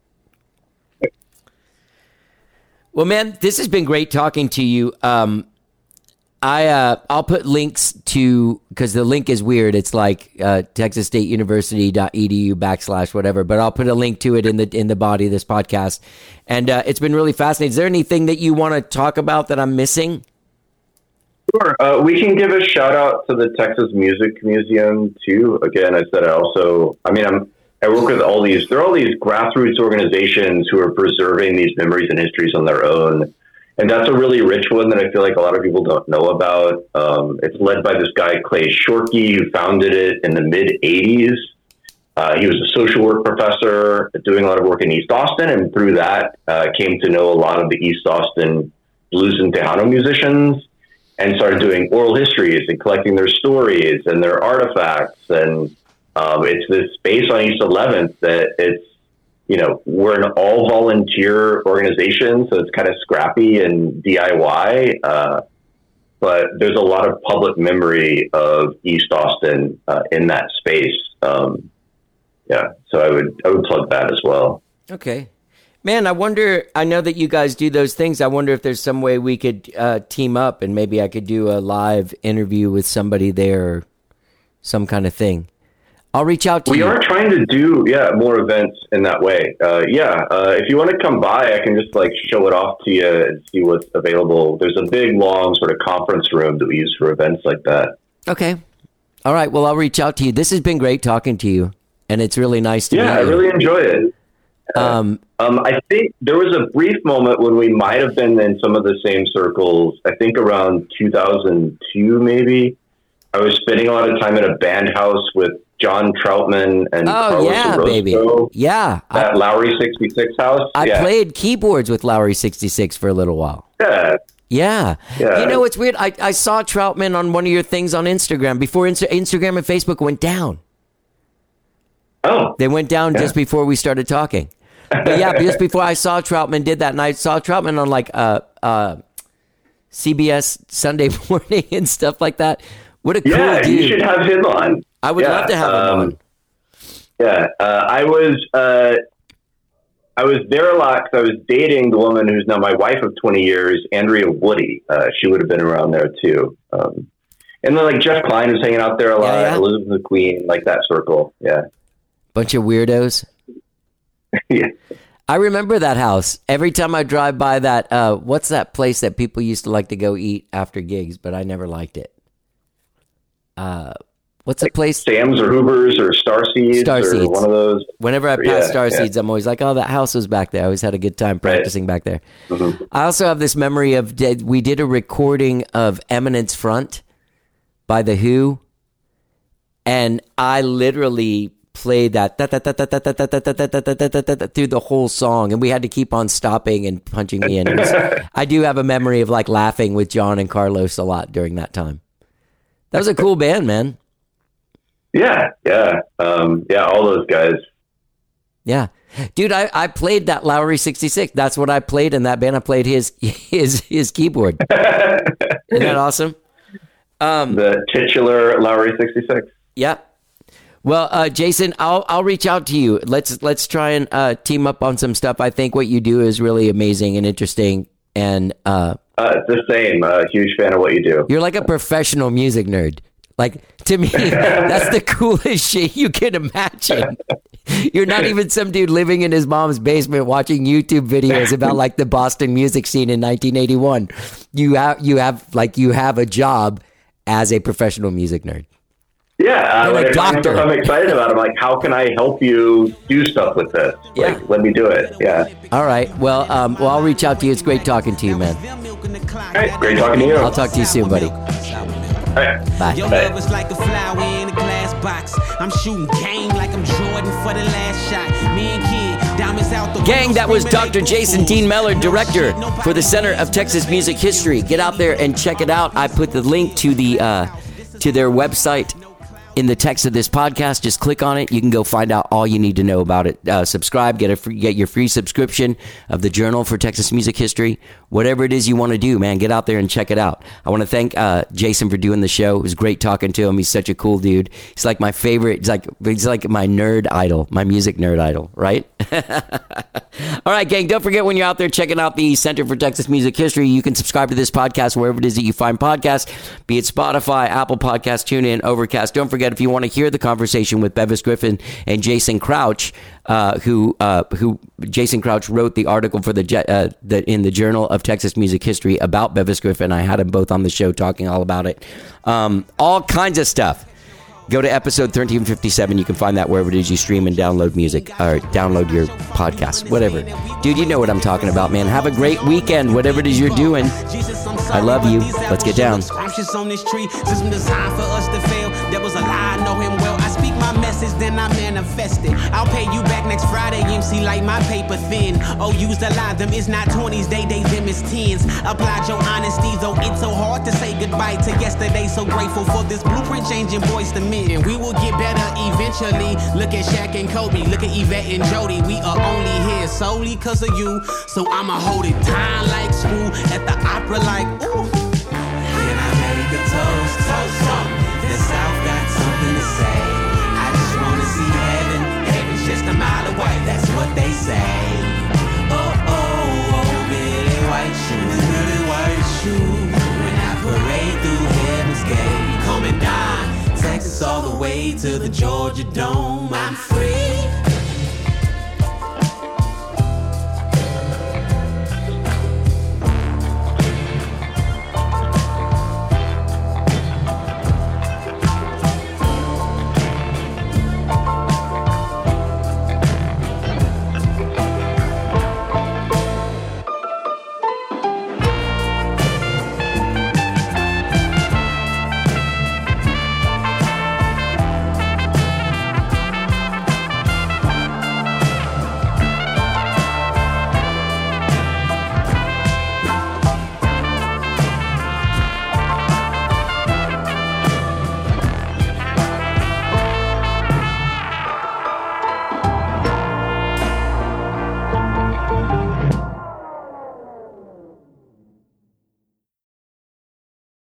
Well, man, this has been great talking to you. Um, I uh, I'll put links to, because the link is weird. It's like uh, Texas State University dot E D U backslash whatever. But I'll put a link to it in the in the body of this podcast. And uh, it's been really fascinating. Is there anything that you want to talk about that I'm missing?
Sure. Uh, we can give a shout out to the Texas Music Museum too. Again, I said I also. I mean, I'm. I work with all these. There are all these grassroots organizations who are preserving these memories and histories on their own. And that's a really rich one that I feel like a lot of people don't know about. Um, it's led by this guy, Clay Shorkey, who founded it in the mid eighties. Uh, he was a social work professor doing a lot of work in East Austin, and through that uh, came to know a lot of the East Austin blues and Tejano musicians, and started doing oral histories and collecting their stories and their artifacts. And um, it's this space on East eleventh that it's, you know, we're an all volunteer organization, so it's kind of scrappy and D I Y. Uh, but there's a lot of public memory of East Austin uh, in that space. Um, yeah, so I would I would plug that as well.
Okay. Man, I wonder, I know that you guys do those things. I wonder if there's some way we could uh, team up and maybe I could do a live interview with somebody there or some kind of thing. I'll reach out to
we
you.
We are trying to do, yeah, more events in that way. Uh, yeah, uh, if you want to come by, I can just like show it off to you and see what's available. There's a big, long sort of conference room that we use for events like that.
Okay. All right. Well, I'll reach out to you. This has been great talking to you, and it's really nice to
yeah,
meet you.
I really enjoy it.
Um,
um, I think there was a brief moment when we might have been in some of the same circles. I think around two thousand two, maybe. I was spending a lot of time in a band house with John Troutman and
oh,
Carlos
yeah,
Orozco.
baby. Yeah.
That
I,
Lowry sixty-six house.
I
yeah.
played keyboards with Lowry sixty-six for a little while.
Yeah.
Yeah.
Yeah.
You know, it's weird. I, I saw Troutman on one of your things on Instagram before Insta- Instagram and Facebook went down.
Oh.
They went down
Yeah.
just before we started talking. But yeah, just before I saw Troutman did that, and I saw Troutman on like uh, uh, C B S Sunday Morning and stuff like that. What a cool
Yeah,
dude.
you should have him on.
I would
yeah,
love to have him
um,
on.
Yeah, uh, I was uh, I was there a lot because I was dating the woman who's now my wife of twenty years, Andrea Woody. Uh, she would have been around there too. Um, and then like Jeff Klein was hanging out there a lot,
Yeah, yeah.
Elizabeth McQueen, like that circle. Yeah.
Bunch of weirdos.
yeah.
I remember that house. Every time I drive by that, uh, what's that place that people used to like to go eat after gigs, but I never liked it? Uh, what's a place?
Sam's or Hoover's or Starseeds
Starseeds.
or one of those.
Whenever I pass
Yeah,
Starseeds,
yeah.
I'm always like, oh, that house was back there. I always had a good time practicing back there.
Mm-hmm.
I also have this memory of, did- we did a recording of Eminence Front by The Who, and I literally played that through the whole song, and we had to keep on stopping and punching me in. It was- I do have a memory of like laughing with John and Carlos a lot during that time. That was a cool band, man.
Yeah, yeah, um, yeah. All those guys.
Yeah. Dude, I, I played that Lowry sixty-six. That's what I played in that band. I played his his his keyboard. Isn't that awesome? Um,
The titular Lowry sixty-six.
yeah. Well, uh, Jason, I'll I'll reach out to you. Let's let's try and uh, team up on some stuff. I think what you do is really amazing and interesting, and uh,
Uh, it's the same. Uh, huge fan of what you do.
you're like a professional music nerd. Like, to me, that's the coolest shit you can imagine. You're not even some dude living in his mom's basement watching YouTube videos about like the Boston music scene in nineteen eighty-one. You have you have like you have a job as a professional music nerd.
Yeah, uh,
You're
when
a
I find
doctor.
stuff I'm excited about, I'm like, how can I help you do stuff with this?
Yeah.
Like, let me do it. Yeah.
All right. Well, um, well, I'll reach out to you. It's great talking to you, man.
All right, great talking to you.
I'll talk to you soon, buddy.
All right.
Bye.
Your
Bye.
love is like a flower in a glass box. I'm shooting game like I'm Jordan for the last shot. Me and Kid, diamonds out the
Gang, that was
window,
Doctor
screaming
Jason
like
Dean Mellor,
fools.
director
No shit,
for the Center of Texas Music History. Get out there and check it out. I put the link to the uh, to their website in the text of this podcast. Just click on it. You can go find out all you need to know about it. Uh, subscribe, get a free, get your free subscription of the Journal for Texas Music History. Whatever it is you want to do, man, get out there and check it out. I want to thank uh, Jason for doing the show. It was great talking to him. He's such a cool dude. He's like my favorite. He's like he's like my nerd idol, my music nerd idol, right? All right, gang, don't forget when you're out there checking out the Center for Texas Music History, you can subscribe to this podcast wherever it is that you find podcasts, be it Spotify, Apple Podcasts, TuneIn, Overcast. Don't forget, if you want to hear the conversation with Bevis Griffin and Jason Crouch, uh, who uh, who Jason Crouch wrote the article for the, uh, the in the Journal of Texas Music History about Bevis Griffin. I had them both on the show talking all about it. Um, all kinds of stuff. Go to episode thirteen fifty-seven. You can find that wherever it is you stream and download music or download your podcast, whatever. Dude, you know what I'm talking about, man. Have a great weekend, whatever it is you're doing. I love you. Let's get down.
Scrumptious on this tree, system designed for us to fail. There was a lie, I know him well. I speak my message, then I manifest it. I'll pay you back next Friday, M C, like my paper thin. Oh, use the lie, them is not twenties, they they them is tens. Applied your honesty, though it's so hard to say goodbye to yesterday. So grateful for this blueprint changing voice to me. And we will get better eventually. Look at Shaq and Kobe, look at Yvette and Jody. We are only here solely cause of you. So I'ma hold it tight like screw at the opera like ooh. Can I make a toast, toast something? The South got something to say. I just wanna see heaven. Heaven's just a mile away, that's what they say. Oh, oh, oh, Billy White shoe, Billy White shoe. When I parade through heaven's gate, coming down Texas all the way to the Georgia Dome. I'm free.